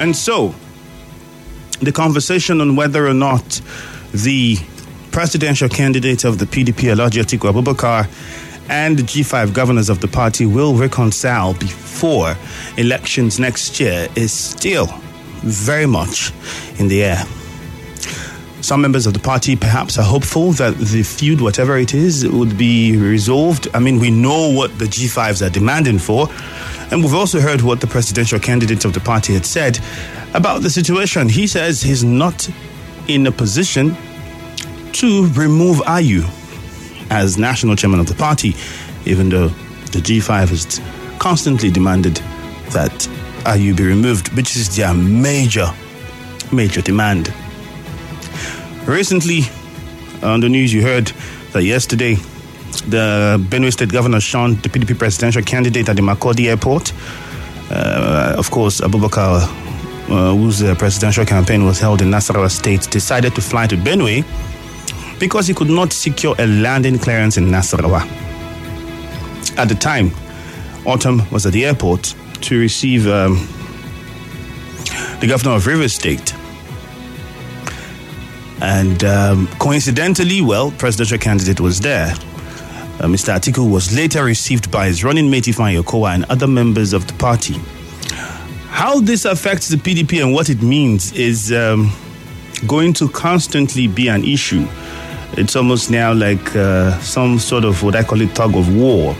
And so, the conversation on whether or not the presidential candidate of the PDP, Alhaji Atiku Abubakar, and the G5 governors of the party will reconcile before elections next year is still very much in the air. Some members of the party perhaps are hopeful that the feud, whatever it is, would be resolved. I mean, we know what the G5s are demanding for, and we've also heard what the presidential candidate of the party had said about the situation. He says he's not in a position to remove Ayu as national chairman of the party, even though the G5 has constantly demanded that Ayu be removed, which is their major demand. Recently, on the news, you heard that yesterday, the Benue State Governor shunned the PDP presidential candidate at the Makurdi Airport. Of course, Abubakar, whose presidential campaign was held in Nasarawa State, decided to fly to Benue because he could not secure a landing clearance in Nasarawa. At the time, Autumn was at the airport to receive the governor of Rivers State. And coincidentally, presidential candidate was there. Mr. Atiku was later received by his running mate Ifeanyi Okowa and other members of the party. How this affects the PDP and what it means is going to constantly be an issue. It's almost now like some sort of what I call it tug of war.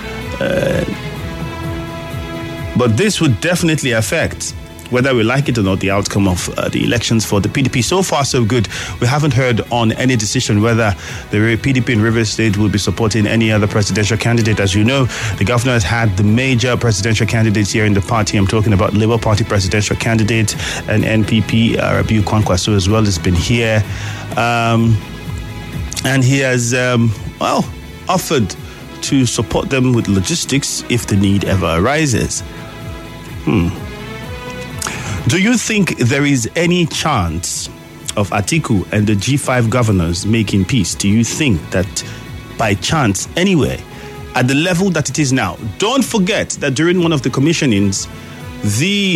But this would definitely affect, whether we like it or not, the outcome of the elections for the PDP. So far, so good. We haven't heard on any decision whether the PDP in Rivers State will be supporting any other presidential candidate. As you know, the governor has had the major presidential candidates here in the party. I'm talking about Labour Party presidential candidate and NPP, Rabiu Kwankwaso as well, has been here. And he has, offered to support them with logistics if the need ever arises. Do you think there is any chance of Atiku and the G5 governors making peace? Do you think that by chance, anyway, at the level that it is now? Don't forget that during one of the commissionings, the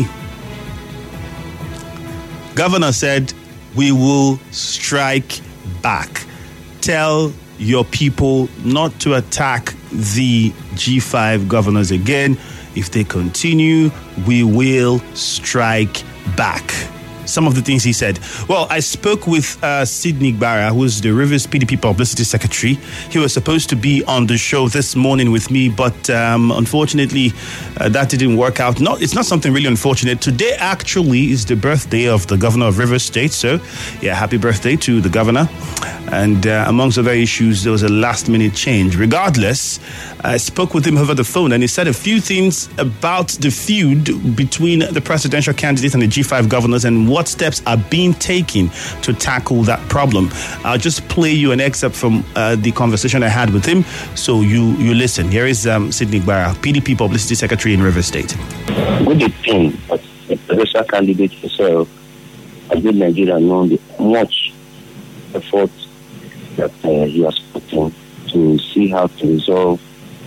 governor said, we will strike back. Tell your people not to attack the G5 governors again. If they continue, we will strike back. Some of the things he said. Well, I spoke with Sidney Gbara, who's the Rivers PDP Publicity Secretary. He was supposed to be on the show this morning with me, but unfortunately, that didn't work out. It's not something really unfortunate. Today actually is the birthday of the governor of Rivers State. So, yeah, happy birthday to the governor. And amongst other issues, there was a last-minute change. Regardless, I spoke with him over the phone, and he said a few things about the feud between the presidential candidate and the G5 governors and what steps are being taken to tackle that problem. I'll just play you an excerpt from the conversation I had with him, so you listen. Here is Sidney Gbara, PDP Publicity Secretary in Rivers State. Good thing, but the presidential candidate himself has made Nigeria know the much effort that he has put in to see how to resolve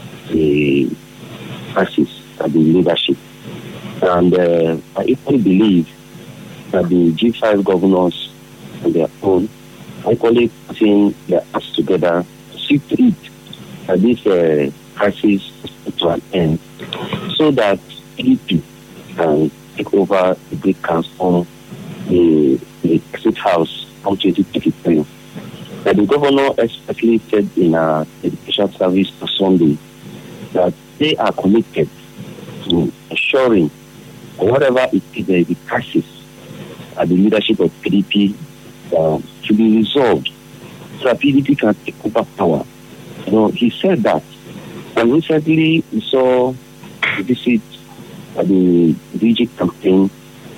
the crisis at the leadership. And I equally believe that the G5 governors on their own equally putting their acts together to see to it that this crisis is put to an end, so that PDP can take over the Great Council, the State House from 2023. That the governor especially said in our education service on Sunday that they are committed to ensuring whatever it is the crisis at the leadership of PDP to be resolved so that PDP can take over power. You know, he said that. And recently we saw a visit at the DG campaign,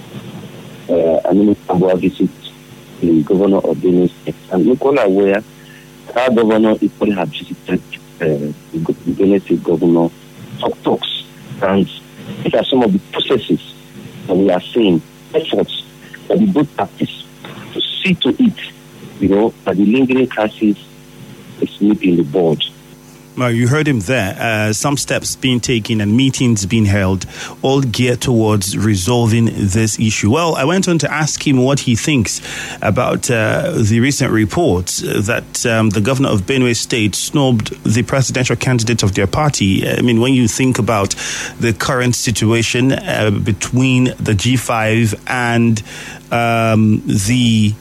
Aminu visit the governor of Benue State. And we're all aware that our governor equally had visited the Benue State governor for talks. And these are some of the processes that we are seeing, efforts that the both parties to see to it, that the lingering crisis is nipped in the bud. Well, you heard him there. Some steps being taken and meetings being held, all geared towards resolving this issue. Well, I went on to ask him what he thinks about the recent reports that the governor of Benue State snubbed the presidential candidate of their party. I mean, when you think about the current situation between the G5 and the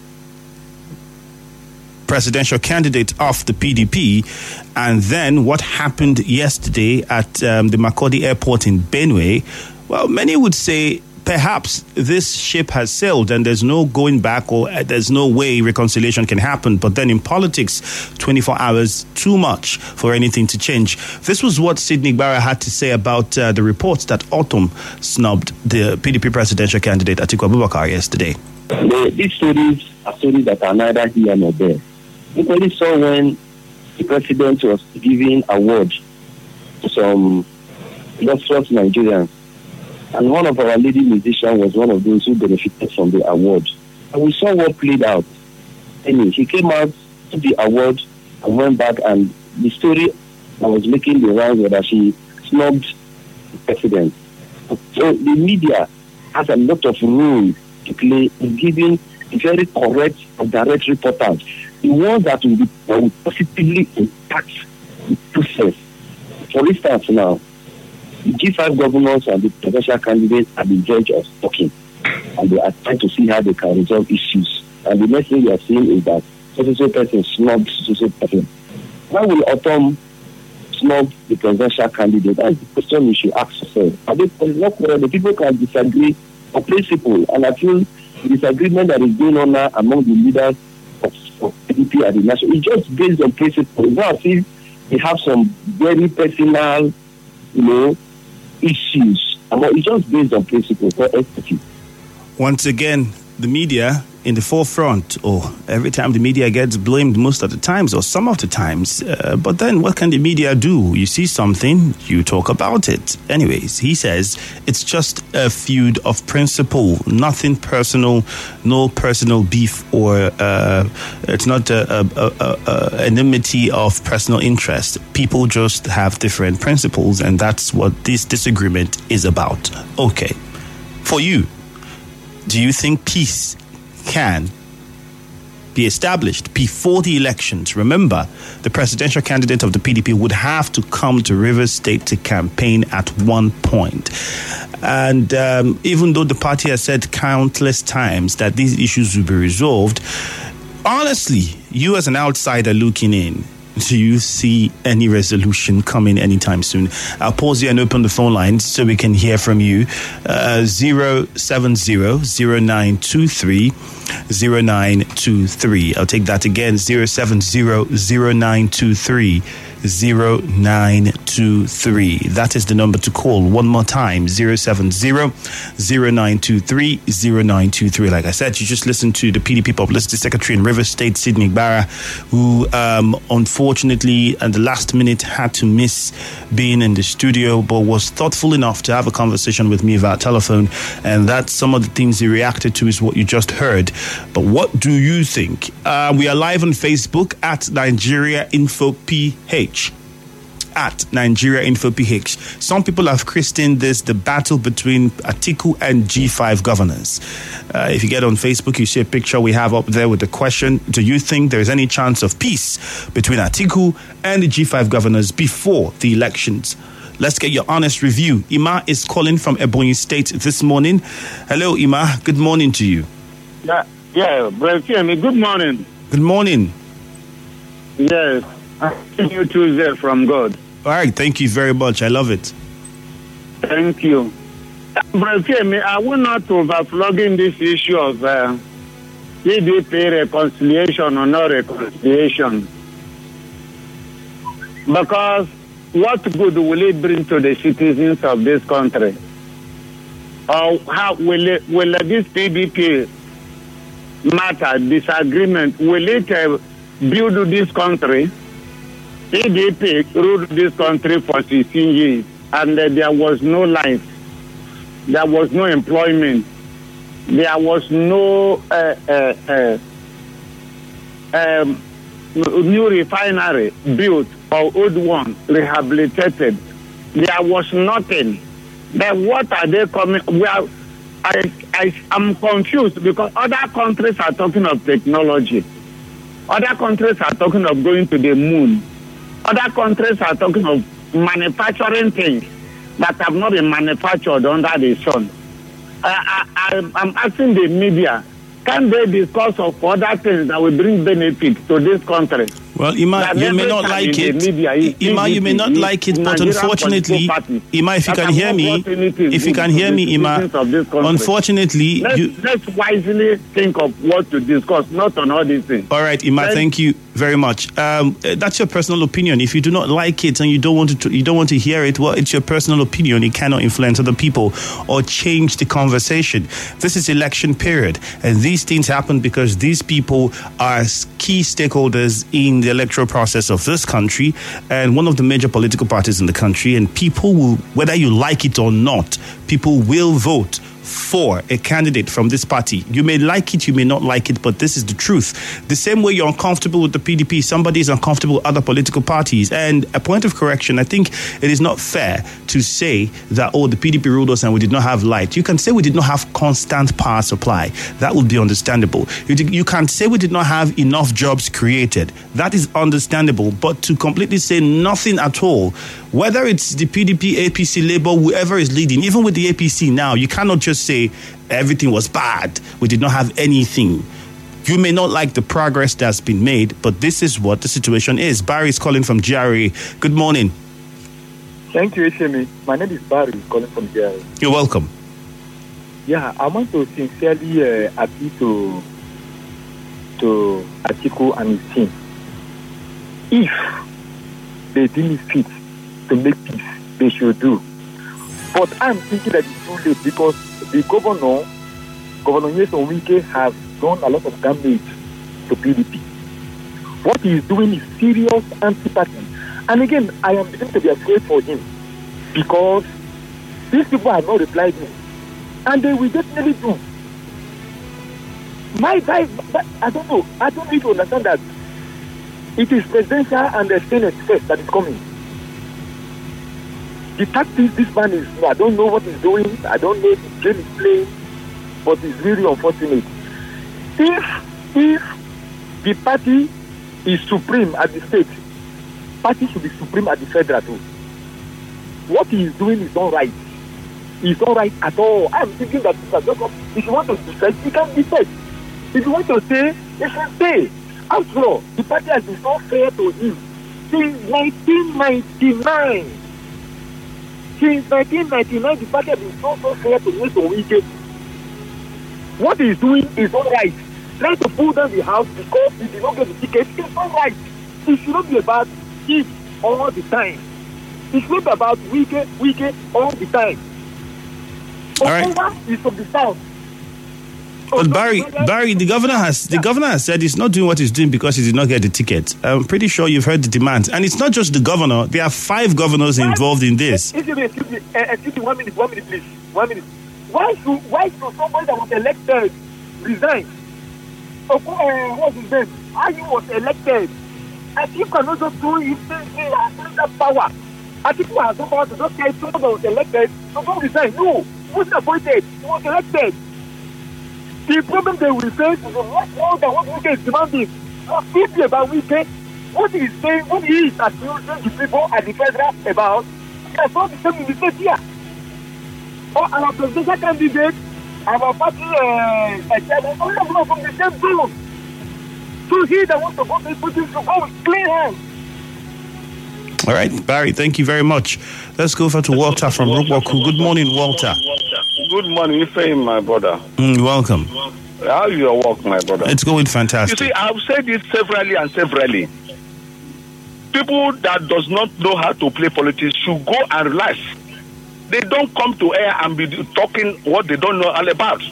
presidential candidate of the PDP, and then what happened yesterday at the Makurdi Airport in Benue, well, many would say perhaps this ship has sailed and there's no going back, or there's no way reconciliation can happen. But then in politics, 24 hours, too much for anything to change. This was what Sidney Gbara had to say about the reports that Autumn snubbed the PDP presidential candidate Atiku Abubakar yesterday. These stories are stories that are neither here nor there. We only saw when the president was giving awards to some illustrious Nigerians, and one of our leading musicians was one of those who benefited from the award. And we saw what played out. And he came out, took the award, and went back, and the story that was making the rounds was that she snubbed the president. So the media has a lot of role to play in giving very correct and direct reporters, the ones that will positively impact the process. For instance, now, the G5 governors and the presidential candidates are the verge of talking, and they are trying to see how they can resolve issues. And the next thing we are seeing is that so person snubbed so person. Why will Autumn snub the presidential candidate? That's the question we should ask yourself. The people can disagree on principle, and I feel the disagreement that is going on now among the leaders of PDP at the national is just based on principle. It's not as if they have some very personal, issues. It's just based on principle for equity. Once again, the media in the forefront, or every time the media gets blamed most of the times, or some of the times. But then what can the media do? You see something, you talk about it. Anyways, he says it's just a feud of principle, nothing personal, no personal beef, or it's not an enmity of personal interest. People just have different principles, and that's what this disagreement is about. Okay. For you, do you think peace can be established before the elections? Remember, the presidential candidate of the PDP would have to come to Rivers State to campaign at one point. And even though the party has said countless times that these issues will be resolved, honestly, you as an outsider looking in, do you see any resolution coming anytime soon? I'll pause here and open the phone lines so we can hear from you. 070-0923-0923. I'll take that again. 070-0923-0923. That is the number to call. One more time, 070-0923-0923. Like I said, you just listened to the PDP Publicity Secretary in Rivers State, Sidney Gbara, who unfortunately at the last minute had to miss being in the studio, but was thoughtful enough to have a conversation with me via telephone. And that's some of the things he reacted to is what you just heard. But what do you think? We are live on Facebook at Nigeria Info PH. At Nigeria Info PH. Some people have christened this the battle between Atiku and G5 governors. If you get on Facebook, you see a picture we have up there with the question, do you think there is any chance of peace between Atiku and the G5 governors before the elections? Let's get your honest review. Ima is calling from Ebonyi State this morning. Hello, Ima. Good morning to you. Yeah, Brother Femi, good morning. Good morning. Yes. You Tuesday from God. All right, thank you very much. I love it. Thank you. Brother Femi, I will not overflogging this issue of PDP reconciliation or no reconciliation. Because what good will it bring to the citizens of this country? Or how will this PDP matter, disagreement, will it build this country? PDP ruled this country for 16 years, and there was no life, there was no employment, there was no new refinery built or old one rehabilitated. There was nothing. Then what are they coming? I'm confused because other countries are talking of technology. Other countries are talking of going to the moon. Other countries are talking of manufacturing things that have not been manufactured under the sun. I'm asking the media, can they discuss of other things that will bring benefit to this country? Well, Ima, you may not like it. Ima, you may not like it, but unfortunately, Ima, if you can hear me, Ima, unfortunately, let's wisely think of what to discuss, not on all these things. All right, Ima, thank you very much. That's your personal opinion. If you do not like it and you don't want to hear it, well, it's your personal opinion. It cannot influence other people or change the conversation. This is election period, and these things happen because these people are key stakeholders in the electoral process of this country and one of the major political parties in the country, and people will, whether you like it or not, people will vote for a candidate from this party. You may like it, you may not like it, but this is the truth. The same way you're uncomfortable with the PDP, somebody is uncomfortable with other political parties. And a point of correction, I think it is not fair to say that, the PDP ruled us and we did not have light. You can say we did not have constant power supply. That would be understandable. You can say we did not have enough jobs created. That is understandable. But to completely say nothing at all, whether it's the PDP, APC, Labour, whoever is leading, even with the APC now, you cannot just say everything was bad. We did not have anything. You may not like the progress that's been made, but this is what the situation is. Barry is calling from GRA. Good morning. Thank you, HME. My name is Barry, calling from GRA. You're welcome. Yeah, I want to sincerely appeal to Atiku and his team. If they deem it fit to make peace, they should do. But I'm thinking that it's too late because the Governor Nyesom Wike, has done a lot of damage to PDP. What he is doing is serious antipathy. And again, I am beginning to be afraid for him because these people have not replied me. And they will definitely do. But I don't know. I don't need to understand that it is presidential and the Senate first that is coming. The tactics this man is, I don't know what he's doing. I don't know if the game is playing, but it's really unfortunate. If the party is supreme at the state, party should be supreme at the federal too. What he is doing is not right. It's not right at all. I'm thinking that if you want to decide, he can decide. If you want to stay, he should stay. After all, the party has been so fair to him since 1999. Since 1999, the party has been so fair to Mr. Wike. What he's doing is all right. Trying to pull down the house because he did not get the ticket is all right. It should not be about it all the time. It's not about Wike all the time. All right. Is from the south. But Barry, the governor has said he's not doing what he's doing because he did not get the ticket. I'm pretty sure you've heard the demands, and it's not just the governor. There are 5 governors involved in this. Excuse me, 1 minute, please. 1 minute. Why should somebody that was elected resign? What's his name? Ayu was elected. And you cannot just do it. He has that power. And people have no power to just say someone that was elected, so don't resign. No, he wasn't appointed. He was elected. The problem they will face is much more than what Wike is demanding. What deeply about Wike, what he is saying, what he is accusing the people at the federal about, that's not the same in the state here. Or our presidential candidate, our party chairman, all of them are from the same zone. So he that wants to go to put him to go with clean hands. All right, Barry, thank you very much. Let's go over to Walter from Rukwaku. Good morning, Walter. Good morning, Ifeanyi, my brother. Welcome. How is your work, my brother? It's going fantastic. You see, I've said this severally. People that does not know how to play politics should go and relax. They don't come to air and be talking what they don't know all about.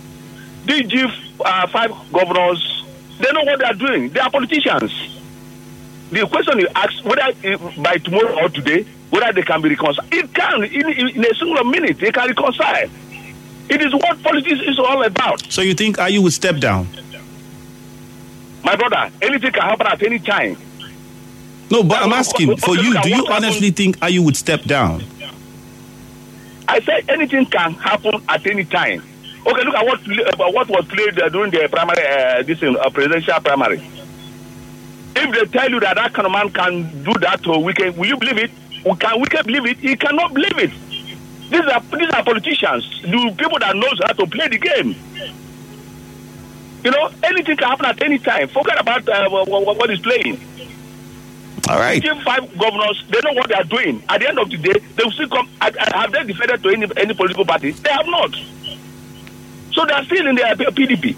DG 5 governors, they know what they are doing. They are politicians. The question you ask, whether by tomorrow or today, whether they can be reconciled. It can, in a single minute, they can reconcile. It is what politics is all about. So you think Ayu will step down? My brother, anything can happen at any time. No, but I'm asking, for you, do you honestly think Ayu would step down? I said anything can happen at any time. Okay, look at what was played during the primary, presidential primary. If they tell you that kind of man can do that to Wike, will you believe it? Can Wike believe it? He cannot believe it. These are politicians, the people that knows how to play the game. You know, anything can happen at any time. Forget about what is playing. All right. G5 governors, they know what they are doing. At the end of the day, they will still come. Have they defended to any political party? They have not. So they are still in the PDP.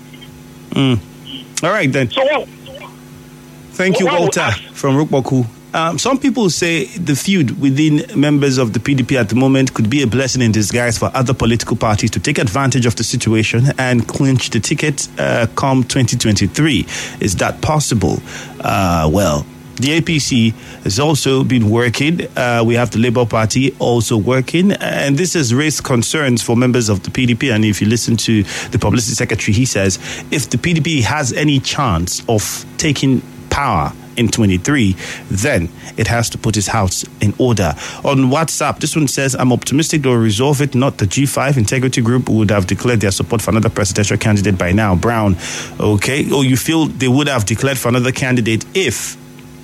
All right, then. So what? Thank you, Walter, from Rukboku. Some people say the feud within members of the PDP at the moment could be a blessing in disguise for other political parties to take advantage of the situation and clinch the ticket come 2023. Is that possible? Well, the APC has also been working. We have the Labour Party also working. And this has raised concerns for members of the PDP. And if you listen to the publicity secretary, he says if the PDP has any chance of taking power in 23, then it has to put its house in order. On WhatsApp, this one says, I'm optimistic they'll resolve it. Not the G5 Integrity Group would have declared their support for another presidential candidate by now. Brown, okay. Oh, you feel they would have declared for another candidate if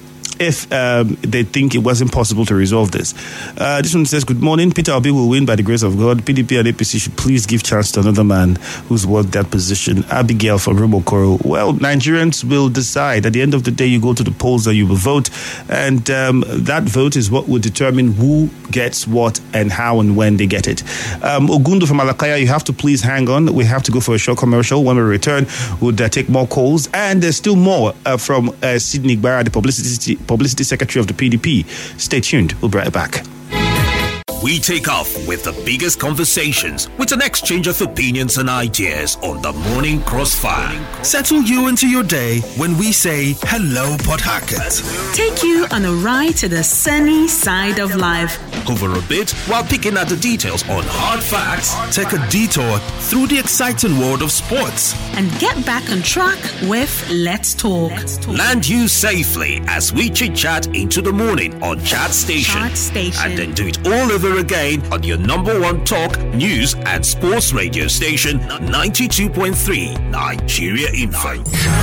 they think it wasn't possible to resolve this. This one says, good morning. Peter Obi will win by the grace of God. PDP and APC should please give chance to another man who's worth that position. Abigail from Rumokoro. Well, Nigerians will decide. At the end of the day, you go to the polls and you will vote. And that vote is what will determine who gets what and how and when they get it. Ogundo from Alakaya, you have to please hang on. We have to go for a short commercial. When we return, we'll take more calls. And there's still more from Sydney Igbara, the Publicity Secretary of the PDP. Stay tuned. We'll be right back. We take off with the biggest conversations with an exchange of opinions and ideas on the Morning Crossfire. Settle you into your day when we say hello, Port Harcourt. Take you on a ride to the sunny side of life. Over a bit while picking at the details on hard facts. Take a detour through the exciting world of sports. And get back on track with Let's Talk. Land you safely as we chit-chat into the morning on Chat Station. And then do it all over again on your number one talk, news and sports radio station, 92.3 Nigeria Info.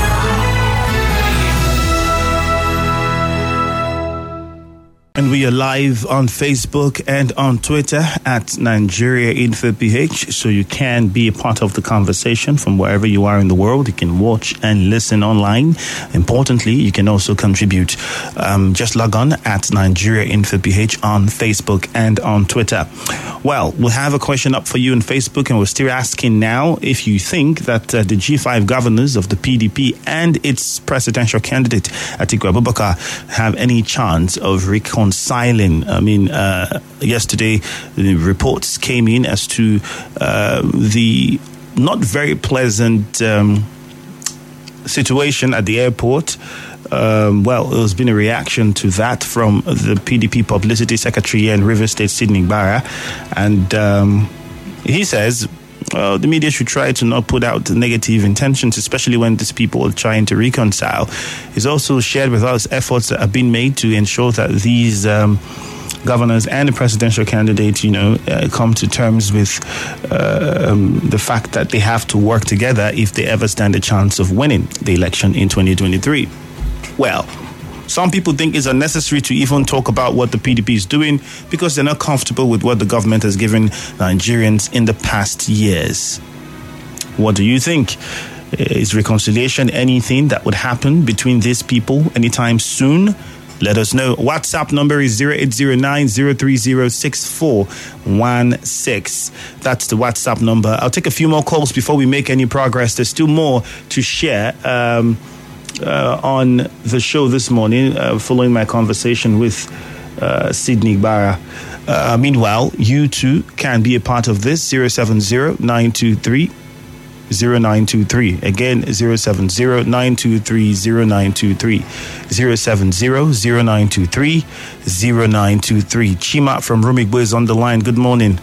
And we are live on Facebook and on Twitter at Nigeria Info PH, so you can be a part of the conversation from wherever you are in the world. You can watch and listen online. Importantly, you can also contribute. Just log on at Nigeria Info PH on Facebook and on Twitter. Well, we'll have a question up for you on Facebook, and we're still asking now if you think that the G5 governors of the PDP and its presidential candidate, Atiku Abubakar, have any chance of reconciling. I mean, yesterday the reports came in as to the not very pleasant situation at the airport. Well, there's been a reaction to that from the PDP publicity secretary in Rivers State, Sydney Igbara, and he says the media should try to not put out negative intentions, especially when these people are trying to reconcile. He's also shared with us efforts that have been made to ensure that these governors and the presidential candidate, come to terms with the fact that they have to work together if they ever stand a chance of winning the election in 2023. Well, some people think it's unnecessary to even talk about what the PDP is doing because they're not comfortable with what the government has given Nigerians in the past years. What do you think? Is reconciliation anything that would happen between these people anytime soon? Let us know. WhatsApp number is 0809-030-6416. That's the WhatsApp number. I'll take a few more calls before we make any progress. There's still more to share on the show this morning, following my conversation with Sydney Igbara. Meanwhile, you too can be a part of this. 070-923-0923. Again, 070-923-0923. 070-0923-0923. Chima from Rumigbo is on the line. Good morning.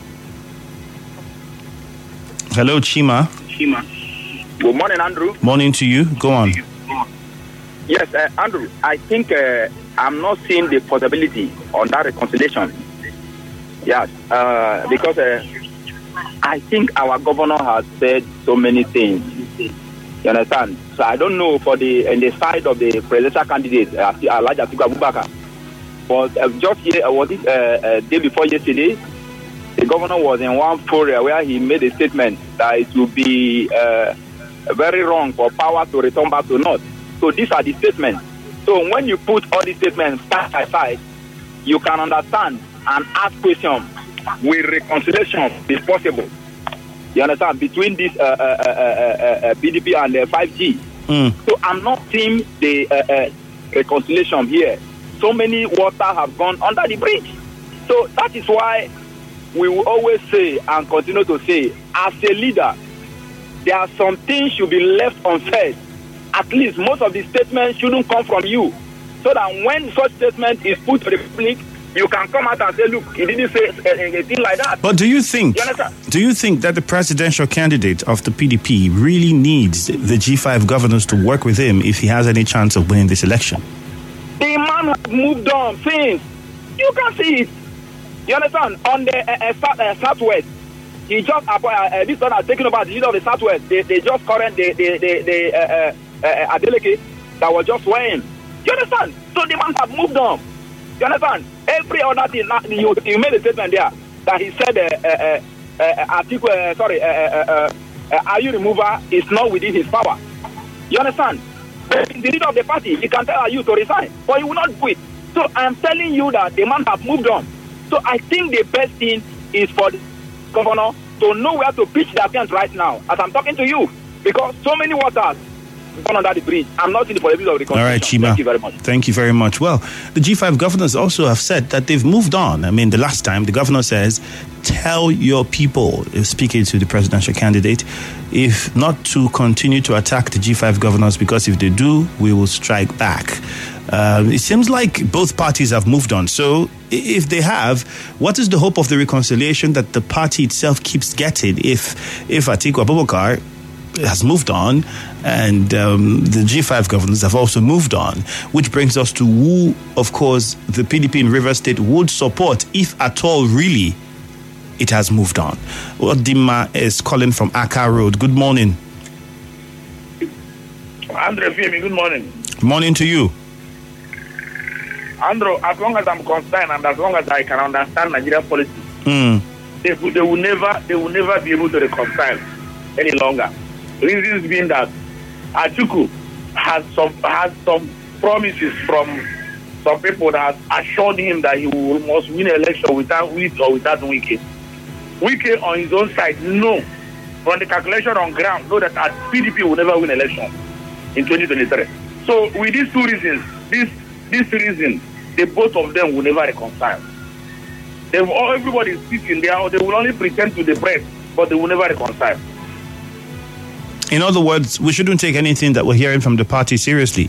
Hello, Chima. Good morning, Andrew. Morning to you. Go on. Yes, Andrew, I think I'm not seeing the possibility on that reconciliation. Yes, because I think our governor has said so many things. You understand? So I don't know for the side of the presidential candidate, Elijah Atiku Abubakar. But just here, day before yesterday, the governor was in one forum where he made a statement that it will be very wrong for power to return back to North. So these are the statements. So when you put all these statements side by side, you can understand and ask questions. Will reconciliation be possible? You understand? Between this BDP and 5G. So I'm not seeing the reconciliation here. So many water have gone under the bridge. So that is why we will always say and continue to say, as a leader, there are some things should be left unsaid. At least most of the statements shouldn't come from you. So that when such statement is put to the public, you can come out and say, look, he didn't say a thing like that. But do you think that the presidential candidate of the PDP really needs the G5 governors to work with him if he has any chance of winning this election? The man has moved on since. You can see it. You understand? On the Southwest, he just this one has taken over the leader of the Southwest. They just current the Adeleke that was just swearing. You understand? So the man has moved on. You understand? Every other thing, you made a statement there that he said Ayu remover is not within his power. You understand? The leader of the party, he can tell Ayu to resign, but he will not do it. So I'm telling you that the man has moved on. So I think the best thing is for the governor to know where to pitch their tent right now, as I'm talking to you, because so many waters gone under the bridge. I'm not in the politics of reconciliation. All right, Chima. Thank you very much. Thank you very much. Well, the G5 governors also have said that they've moved on. I mean, the last time the governor says, tell your people, speaking to the presidential candidate, if not to continue to attack the G5 governors, because if they do, we will strike back. It seems like both parties have moved on. So if they have, what is the hope of the reconciliation that the party itself keeps getting if Atiku Abubakar has moved on and the G5 governors have also moved on, which brings us to who, of course, the PDP in Rivers State would support, if at all really it has moved on. Odima is calling from Aka Road. Good morning. Andrew Femi, good morning. Morning to you. Andrew, as long as I'm concerned and as long as I can understand Nigerian politics, they will never be able to reconcile any longer. Reasons being that Atiku has some promises from some people that have assured him that he must win an election without Wike. Wike on his own side, no. From the calculation on ground, know that PDP will never win election in 2023. So with these two reasons, this reason, the both of them will never reconcile. Everybody is sitting there, or they will only pretend to the press, but they will never reconcile. In other words, we shouldn't take anything that we're hearing from the party seriously.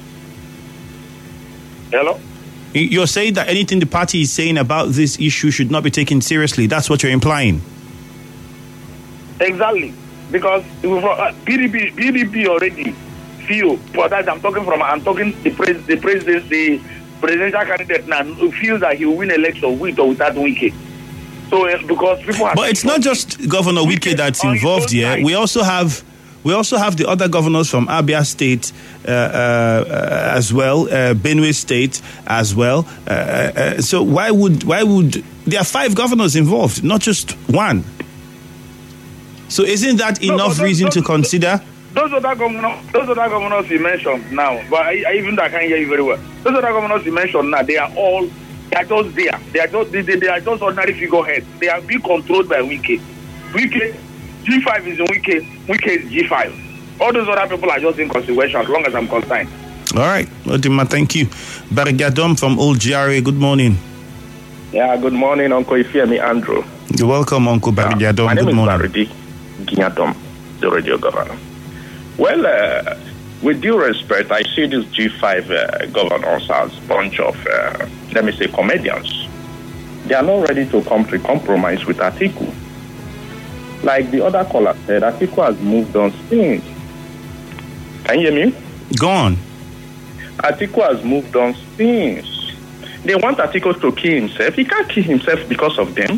Hello? You're saying that anything the party is saying about this issue should not be taken seriously. That's what you're implying. Exactly. Because PDP already feel, for that I'm talking the presidential candidate now who feels that he will win election with or without Wike. So because people have... But it's not just Governor Wike that's involved here. We also have the other governors from Abia State as well, Benue State as well. So why would there are 5 governors involved, not just one? So isn't that enough reason to consider? Those other governors you mentioned now, but I can't hear you very well. Those other governors you mentioned now, they are just there. They are just ordinary figureheads. They are being controlled by Wike. G5 is in Wike is G5. All those other people are just inconsequential as long as I'm concerned. All right. Odima, thank you. Barigadom from Old GRA, good morning. Yeah, good morning, Uncle Ifeami Andrew. You're welcome, Uncle Barigadom. My name good is morning. Baridi Ginyadom, the radio governor. Well, with due respect, I see these G5 governors as a bunch of, comedians. They are not ready to come to compromise with Atiku. Like the other caller said, Atiku has moved on since. Can you hear me? Go on. Atiku has moved on since. They want Atiku to kill himself. He can't kill himself because of them.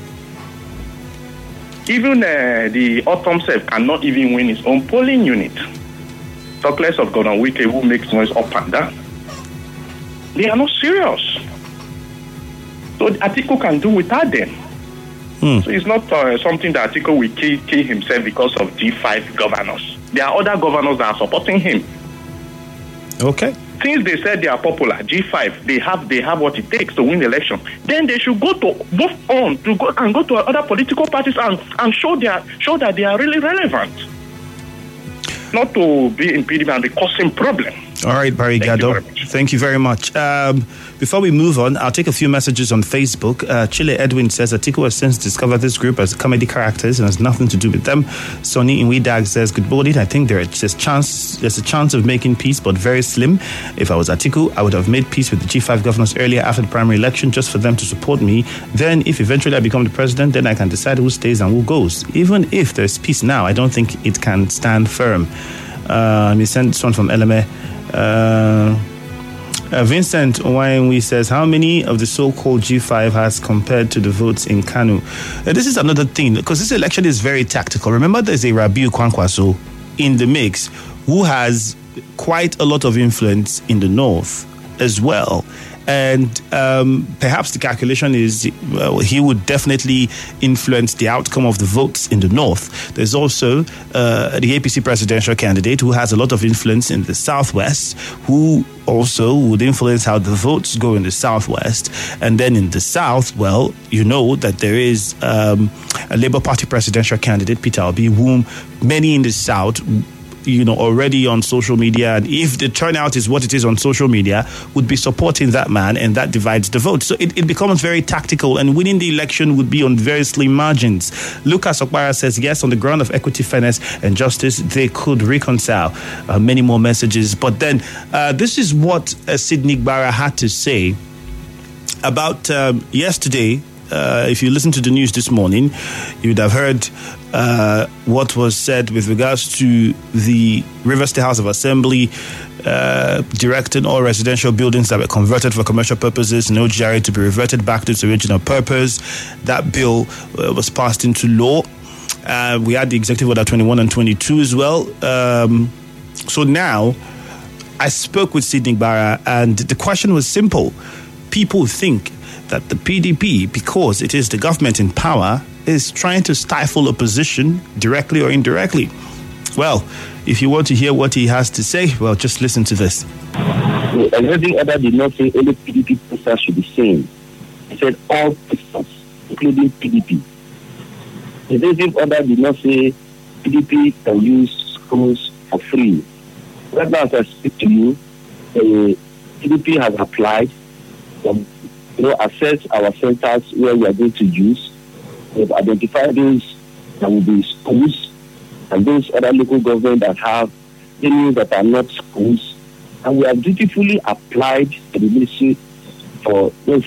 Even the Autumn self cannot even win his own polling unit. Talk less of Gordon Wike, who makes noise up and down. They are not serious. So Atiku can do without them. So it's not something that Atiku will kill himself because of G5 governors. There are other governors that are supporting him. Okay. Since they said they are popular, G5, they have what it takes to win the election. Then they should go to go to other political parties and show that they are really relevant. Not to be impeding and be causing problem. All right, Barry Gado. Thank you very much. Before we move on, I'll take a few messages on Facebook. Chile Edwin says Atiku has since discovered this group as comedy characters and has nothing to do with them. Sonny Inwidag says, good morning. I think there's a chance of making peace, but very slim. If I was Atiku, I would have made peace with the G5 governors earlier after the primary election just for them to support me. Then if eventually I become the president, then I can decide who stays and who goes. Even if there's peace now, I don't think it can stand firm. Let me send this one from LMA. Vincent Owainwi says, how many of the so-called G5 has compared to the votes in Kanu? This is another thing, because this election is very tactical. Remember, there's a Rabiu Kwankwaso in the mix who has quite a lot of influence in the north as well. And perhaps the calculation is he would definitely influence the outcome of the votes in the north. There's also the APC presidential candidate who has a lot of influence in the southwest, who also would influence how the votes go in the southwest. And then in the south, well, you know that there is a Labour Party presidential candidate, Peter Obi, whom many in the south, already on social media, and if the turnout is what it is on social media, would be supporting that man, and that divides the vote. So it becomes very tactical, and winning the election would be on very slim margins. Lucas Okpara says, yes, on the ground of equity, fairness, and justice, they could reconcile. Many more messages. But then this is what Sidney Gbara had to say about yesterday. If you listen to the news this morning, you would have heard what was said with regards to the Rivers State House of Assembly directing all residential buildings that were converted for commercial purposes, no GRA, to be reverted back to its original purpose. That bill was passed into law. We had the Executive Order 21 and 22 as well. So now, I spoke with Sidney Gbara, and the question was simple. People think that the PDP, because it is the government in power, is trying to stifle opposition directly or indirectly. Well, if you want to hear what he has to say, well, just listen to this. The executive order did not say any PDP posters should be seen. It said all posters, including PDP. The executive order did not say PDP can use schools for free. Right now, as I speak to you, the PDP has applied assess our centers where we are going to use. We've identified those that will be schools and those other local governments that have areas that are not schools. And we have dutifully applied to the ministry for those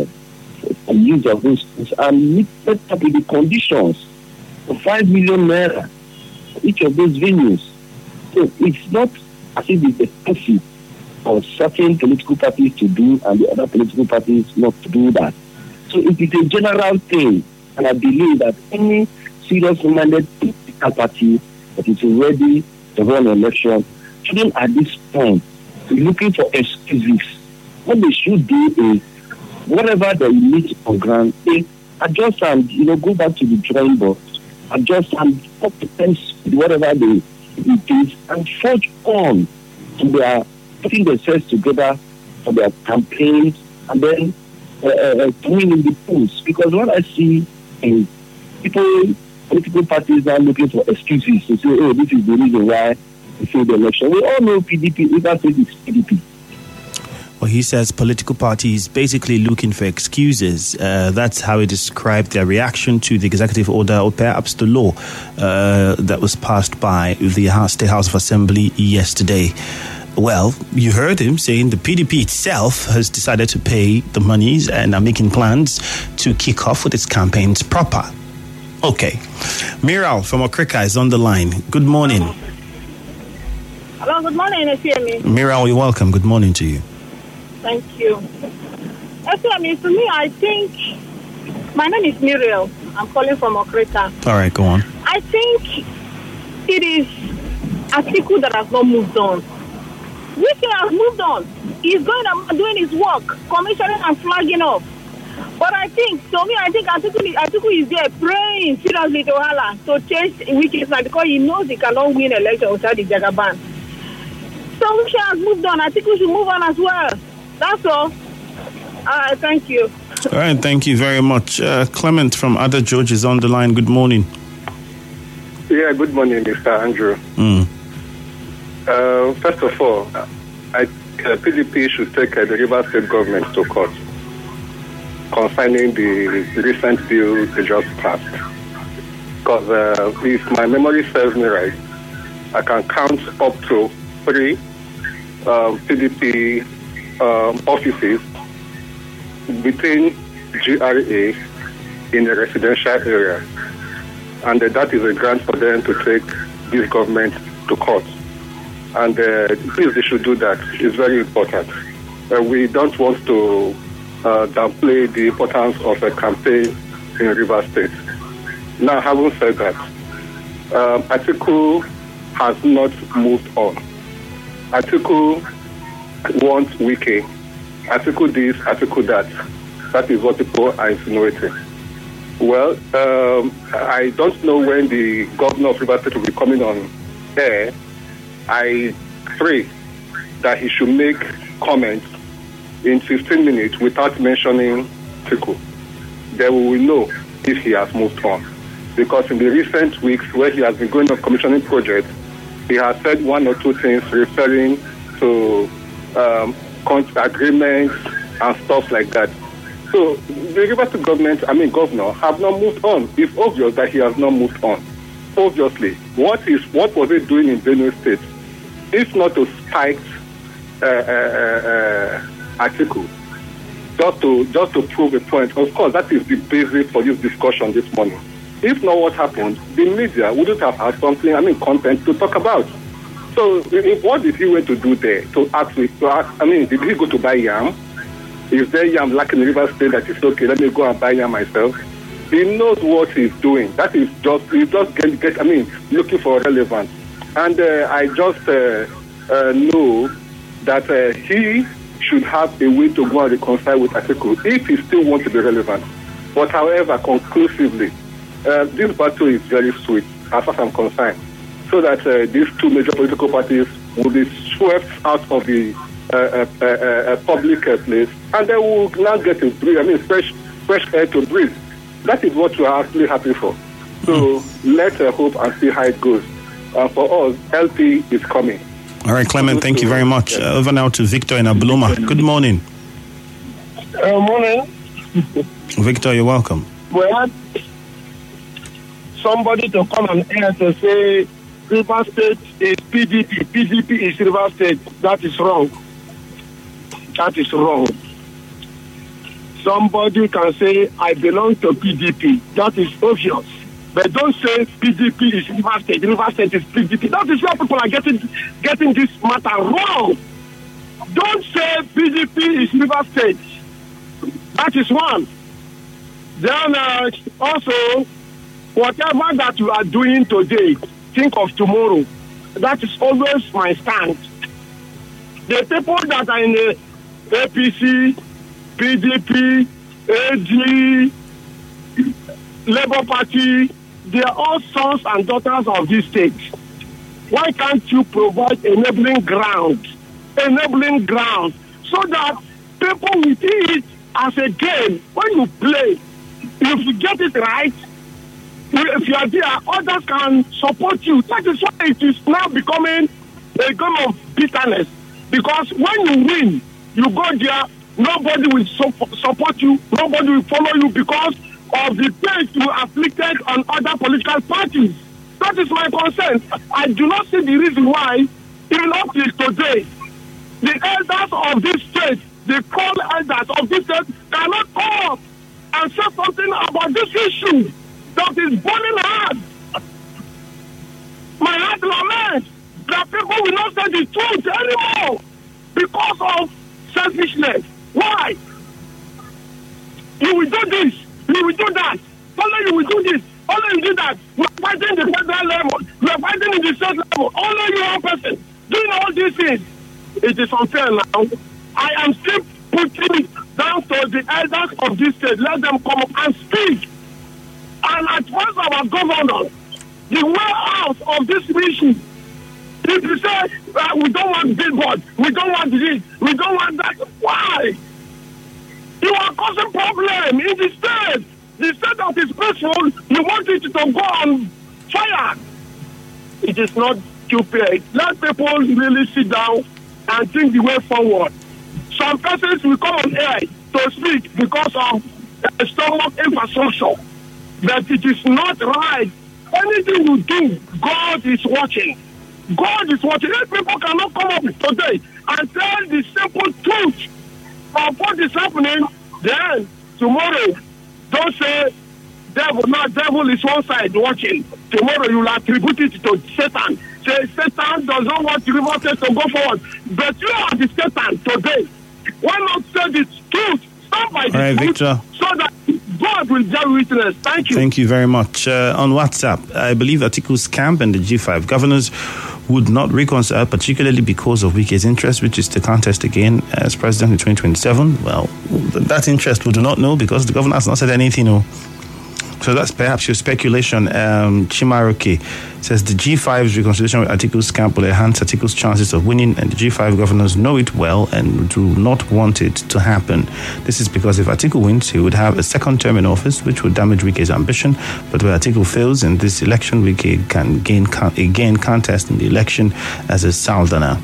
use of those schools and met up with the conditions for 5 million naira for each of those venues. So it's not as if it's a policy for certain political parties to do and the other political parties not to do that. So it is a general thing, and I believe that any serious-minded political party that is ready to run an election shouldn't at this point be looking for excuses. What they should do is, whatever they meet on ground, they adjust and go back to the drawing board, adjust and put the pens with whatever it is, and forge on to their putting themselves together for their campaigns and then winning in the polls. Because what I see is political parties are looking for excuses to say, oh, this is the reason why we failed the election. We all know PDP, we can't say it's PDP. Well, he says political parties basically looking for excuses. That's how he described their reaction to the executive order, or perhaps the law that was passed by the State House of Assembly yesterday. Well, you heard him saying the PDP itself has decided to pay the monies and are making plans to kick off with its campaigns proper. Okay. Miral from Okrika is on the line. Good morning. Hello, good morning, Efemi. Miriam, you're welcome. Good morning to you. Thank you. Efemi, to me, I think, my name is Muriel. I'm calling from Okreta. All right, go on. I think it is Atiku that has not moved on. Wike has moved on. He's going and doing his work, commissioning and flagging off. But I think Atiku is there praying seriously to Allah to change Wike's life because he knows he cannot win election without the Jagaban. So Wike has moved on. Atiku should move on as well. That's all. Thank you. All right, thank you very much. Clement from Ada George is on the line. Good morning. Yeah, good morning, Mr. Andrew. First of all, PDP should take the Rivers State government to court concerning the recent bill they just passed. Because if my memory serves me right, I can count up to 3 PDP offices within GRA in a residential area. And that is a grant for them to take this government to court. And please, they should do that. It's very important. We don't want to downplay the importance of a campaign in Rivers State. Now, having said that, Atiku has not moved on. Atiku wants Wike. Atiku this, Atiku that. That is what people are insinuating. Well, I don't know when the governor of Rivers State will be coming on air. I pray that he should make comments in 15 minutes without mentioning Atiku. Then we will know if he has moved on. Because in the recent weeks where he has been going on commissioning projects, he has said 1 or 2 things referring to agreements and stuff like that. So the Rivers State governor, have not moved on. It's obvious that he has not moved on. Obviously, what was he doing in Benue State? If not to spike Atiku, just to prove a point. Of course, that is the basis for this discussion this morning. If not, what happened? The media wouldn't have had content to talk about. So, what did he went to do there? Did he go to buy yam? Is there yam lacking in Rivers State that is okay? Let me go and buy yam myself. He knows what he's doing. That is he's just looking for relevance. And I just know that he should have a way to go and reconcile with Atiku if he still wants to be relevant. But however, conclusively, this battle is very sweet as far as I'm concerned. So that these 2 major political parties will be swept out of the public place, and they will now get to breathe. Fresh air to breathe. That is what we are actually happy for. So let's hope and see how it goes. For us, LP is coming. All right, Clement, thank you very much. Over now to Victor in Abuluma. Good morning. Morning. Victor, you're welcome. We had somebody to come on air to say Rivers State is PDP. PDP is Rivers State. That is wrong. That is wrong. Somebody can say, I belong to PDP. That is obvious. But don't say PDP is Rivers State. Rivers State is PDP. That is where people are getting this matter wrong. Don't say PDP is Rivers State. That is one. Then also, whatever that you are doing today, think of tomorrow. That is always my stand. The people that are in the APC, PDP, AG, Labour Party, they are all sons and daughters of this state. Why can't you provide enabling ground so that people will see it as a game? When you play, if you get it right, if you are there, others can support you. That is why it is now becoming a game of bitterness. Because when you win, you go there, nobody will support you, nobody will follow you because of the pain you afflicted on other political parties. That is my concern. I do not see the reason why, even up till today, the elders of this state, the called elders of this state, cannot come up and say something about this issue that is burning hard. My heart laments that people will not say the fighting the federal level. You are fighting in the state level. Only you one person doing all these things. It is unfair now. I am still putting it down to the elders of this state. Let them come up and speak. And advise our governors the way out of this issue. If you say, we don't want billboards, we don't want this, we don't want that, why? You are causing problem in the state. The state that is peaceful, you want it to go on fire. It is not stupid. Let people really sit down and think the way forward. Some persons will come on air to speak because of stomach infrastructure. But it is not right. Anything you do, God is watching. God is watching. If people cannot come up today and tell the simple truth of what is happening, then tomorrow, don't say devil. Now, devil is one side watching. Tomorrow, you will attribute it to Satan. Say Satan does not want the river state to go forward. But you are the Satan today. Why not say the truth? Stand by the truth, Victor, so that God will bear witness. Thank you. Thank you very much. On WhatsApp, I believe Atiku's camp and the G5 governors would not reconcile, particularly because of Wike's interest, which is to contest again as president in 2027. Well, that interest we do not know because the governor has not said anything. No. So that's perhaps your speculation. Chimaroke says the G5's reconciliation with Atiku's camp will enhance Atiku's chances of winning, and the G5 governors know it well and do not want it to happen. This is because if Atiku wins, he would have a second term in office, which would damage Wike's ambition. But when Atiku fails in this election, Wike can again contest in the election as a Saldana.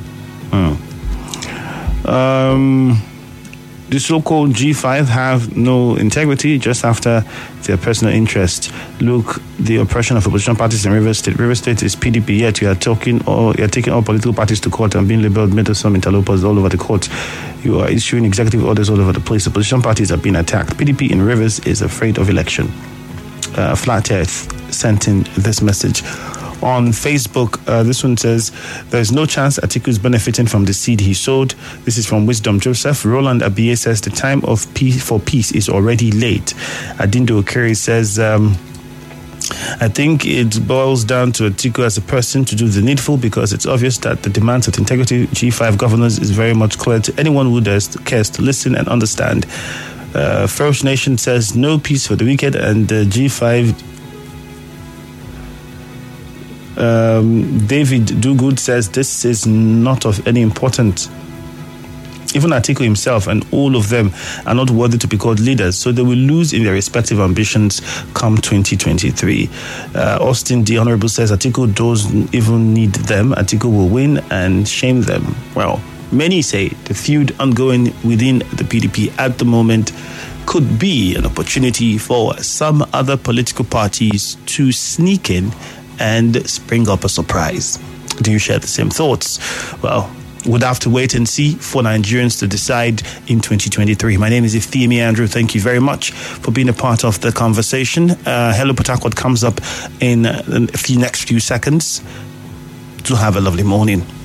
The so-called G5 have no integrity just after their personal interest. Look, the oppression of opposition parties in Rivers State. Rivers State is PDP, yet you're taking all political parties to court and being labeled meddlesome interlopers all over the court. You are issuing executive orders all over the place. Opposition parties are being attacked. PDP in Rivers is afraid of election. Flat Earth sent in this message. On Facebook, this one says, there's no chance Atiku is benefiting from the seed he sowed. This is from Wisdom Joseph. Roland Abiye says, the time of for peace is already late. Adindo Okere says, I think it boils down to Atiku as a person to do the needful, because it's obvious that the demands of integrity G5 governors is very much clear to anyone who cares to listen and understand. First Nation says, no peace for the wicked, and G5 David Dugood says this is not of any importance. Even Atiku himself and all of them are not worthy to be called leaders, so they will lose in their respective ambitions come 2023. Austin the Honorable says Atiku doesn't even need them. Atiku will win and shame them. Well, many say the feud ongoing within the PDP at the moment could be an opportunity for some other political parties to sneak in and spring up a surprise. Do you share the same thoughts? Well, we'd have to wait and see for Nigerians to decide in 2023. My name is Ifeimi Andrew. Thank you very much for being a part of the conversation. Hello Port Harcourt comes up in the next few seconds. Do have a lovely morning.